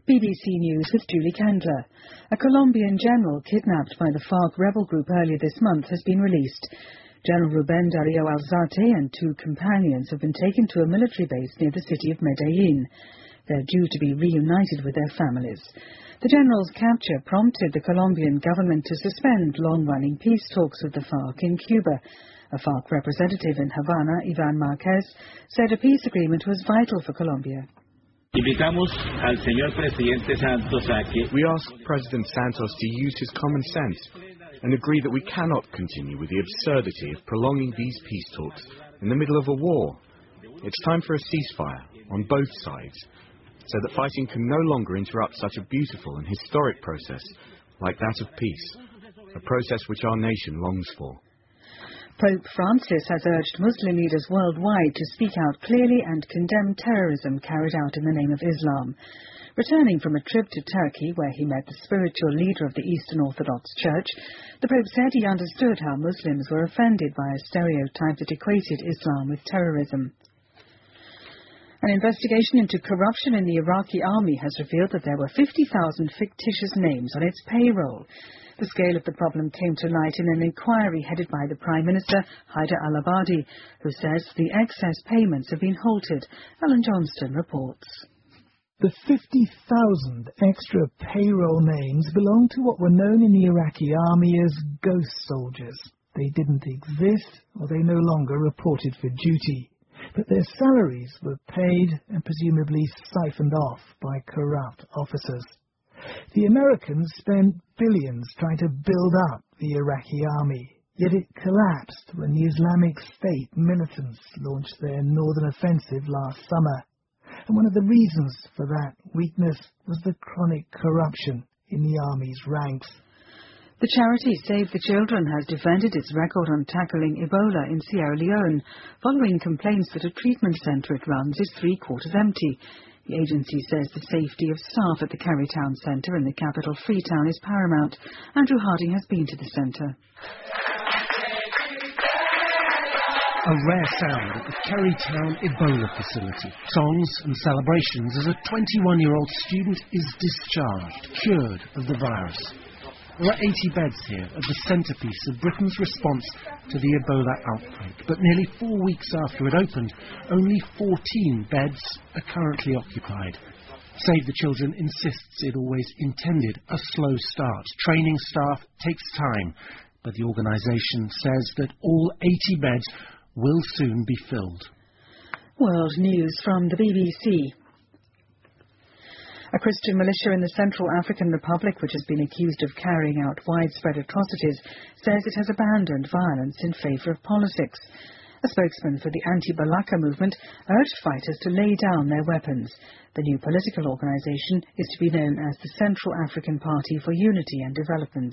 BBC News with Julie Candler. A Colombian general kidnapped by the FARC rebel group earlier this month has been released. General Rubén Darío Alzate and 2 companions have been taken to a military base near the city of Medellín. They're due to be reunited with their families. The general's capture prompted the Colombian government to suspend long-running peace talks with the FARC in Cuba. A FARC representative in Havana, Iván Márquez, said a peace agreement was vital for Colombia. We ask President Santos to use his common sense and agree that we cannot continue with the absurdity of prolonging these peace talks in the middle of a war. It's time for a ceasefire on both sides, so that fighting can no longer interrupt such a beautiful and historic process like that of peace, a process which our nation longs for. Pope Francis has urged Muslim leaders worldwide to speak out clearly and condemn terrorism carried out in the name of Islam. Returning from a trip to Turkey, where he met the spiritual leader of the Eastern Orthodox Church, the Pope said he understood how Muslims were offended by a stereotype that equated Islam with terrorism. An investigation into corruption in the Iraqi army has revealed that there were 50,000 fictitious names on its payroll. The scale of the problem came to light in an inquiry headed by the Prime Minister, Haider al-Abadi, who says the excess payments have been halted. Alan Johnston reports. The 50,000 extra payroll names belong to what were known in the Iraqi army as ghost soldiers. They didn't exist, or they no longer reported for duty. But their salaries were paid and presumably siphoned off by corrupt officers. The Americans spent billions trying to build up the Iraqi army, yet it collapsed when the Islamic State militants launched their northern offensive last summer. And one of the reasons for that weakness was the chronic corruption in the army's ranks. The charity Save the Children has defended its record on tackling Ebola in Sierra Leone, following complaints that a treatment centre it runs is 3/4 empty. The agency says the safety of staff at the Carytown Centre in the capital Freetown is paramount. Andrew Harding has been to the centre. A rare sound at the Carytown Ebola facility. Songs and celebrations as a 21-year-old student is discharged, cured of the virus. There are 80 beds here at the centrepiece of Britain's response to the Ebola outbreak, but nearly 4 weeks after it opened, only 14 beds are currently occupied. Save the Children insists it always intended a slow start. Training staff takes time, but the organisation says that all 80 beds will soon be filled. World News from the BBC. A Christian militia in the Central African Republic, which has been accused of carrying out widespread atrocities, says it has abandoned violence in favour of politics. A spokesman for the anti-Balaka movement urged fighters to lay down their weapons. The new political organisation is to be known as the Central African Party for Unity and Development.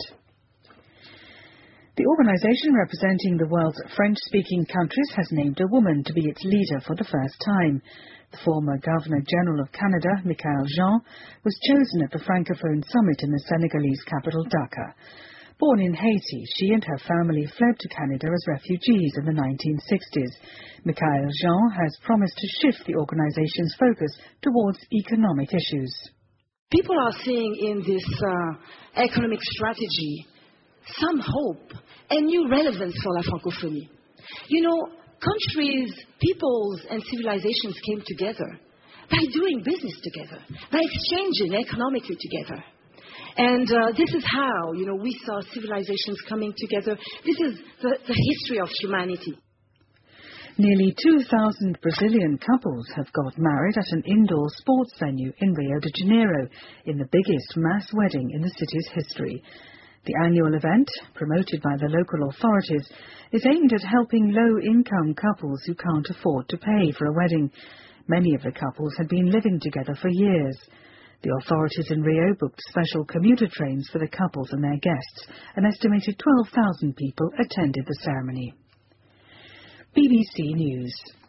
The organisation representing the world's French-speaking countries has named a woman to be its leader for the first time. The former Governor-General of Canada, Michaëlle Jean, was chosen at the Francophone Summit in the Senegalese capital Dakar. Born in Haiti, she and her family fled to Canada as refugees in the 1960s. Michaëlle Jean has promised to shift the organisation's focus towards economic issues. People are seeing in this economic strategy some hope and new relevance for la francophonie. You know, countries, peoples and civilizations came together by doing business together, by exchanging economically together. And this is how, we saw civilizations coming together. This is the history of humanity. Nearly 2,000 Brazilian couples have got married at an indoor sports venue in Rio de Janeiro, in the biggest mass wedding in the city's history. The annual event, promoted by the local authorities, is aimed at helping low-income couples who can't afford to pay for a wedding. Many of the couples had been living together for years. The authorities in Rio booked special commuter trains for the couples and their guests. An estimated 12,000 people attended the ceremony. BBC News.